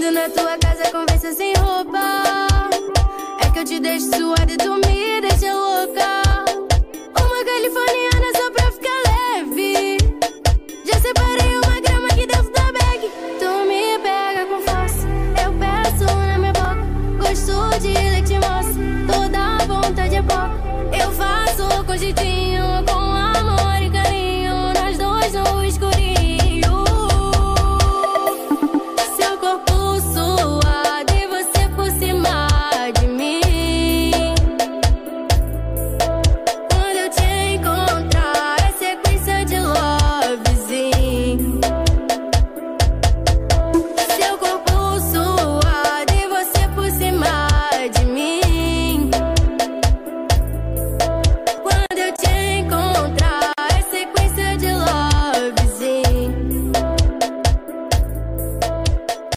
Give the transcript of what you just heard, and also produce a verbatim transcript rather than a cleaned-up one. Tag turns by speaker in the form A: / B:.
A: Indo na tua casa, conversa sem roupa. É que eu te deixo suada e tu me deixa louca. Uma californiana só pra ficar leve. Já separei uma grama aqui dentro da bag. Tu me pega com força, eu peço na minha boca. Gosto de leite moça, toda a vontade é pouco. Eu faço com jeitinho.